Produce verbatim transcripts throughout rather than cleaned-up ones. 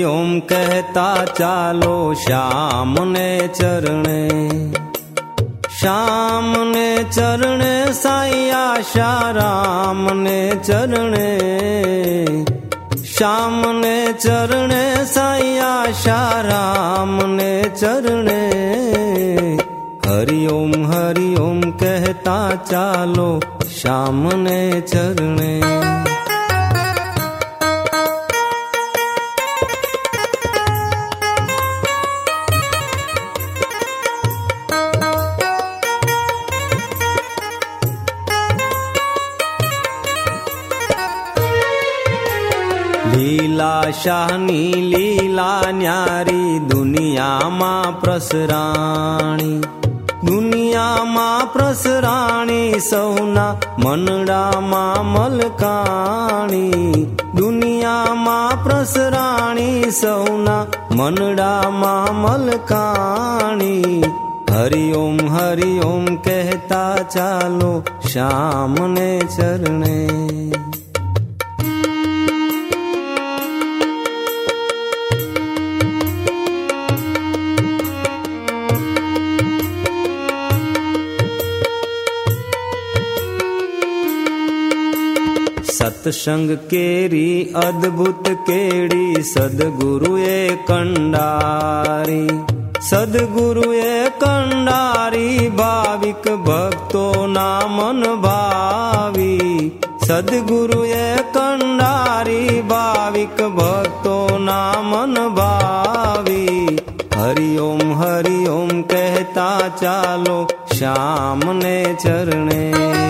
हरि ओम कहता चालो श्याम ने चरणे, श्याम ने चरणे साईं आशा राम ने चरणे, श्याम ने चरणे साईं आशा राम ने चरणे। हरि ओम हरि ओम कहता चालो श्याम ने चरणे। लीला शाहनी लीला न्यारी दुनिया मां प्रसराणी, दुनिया मां प्रसराणी सौना मनडा मां मलकाणी, दुनिया मां प्रसराणी सौना मनडा मां मलकाणी। हरि ओम हरि ओम कहता चालो श्याम ने चरणे। सत्संग केरी अद्भुत केड़ी सदगुरु ए कंडारी, सदगुरु ए कंडारी भाविक भक्तो ना मन भावी, सदगुरु ए कंडारी भाविक भक्तो ना मन भावी। हरि ओम हरि ओम कहता चालो श्याम ने चरणे।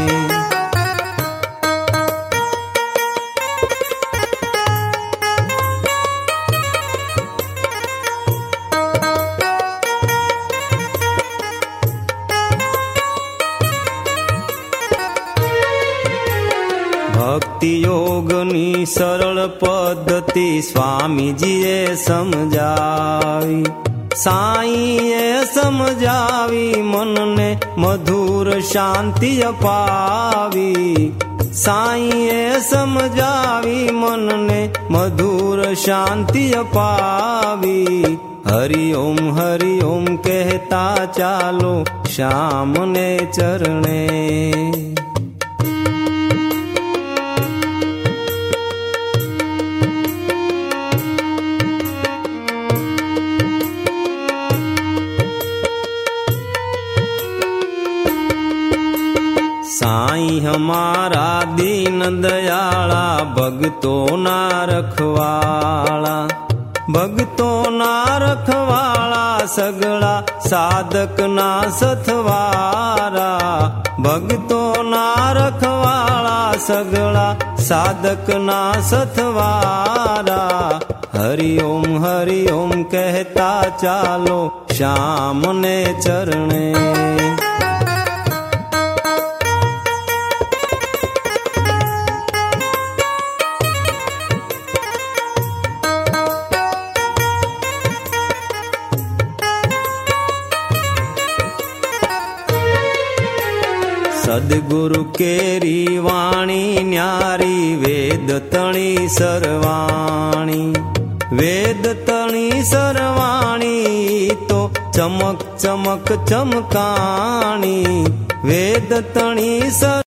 भक्ति योगनी सरल पद्धति स्वामीजीए समझावी, साईए समझावी मन ने मधुर शांति अपावी, साईए समझावी मन ने मधुर शांति अपावी। हरि ओम हरि ओम कहता चालो श्याम ने चरणे। साईं हमारा दीन दयाला भगतो ना रखवाला, भगतो ना रखवाला सगला साधक ना सथवारा, भगतो ना रखवाला सगला साधक ना सथवारा। हरि ओम हरि ओम कहता चालो श्याम ने चरणे। सदगुरु केरी वाणी न्यारी वेद तणी सरवाणी, वेद तणी सरवाणी तो चमक चमक चमकाणी, वेद तणी सर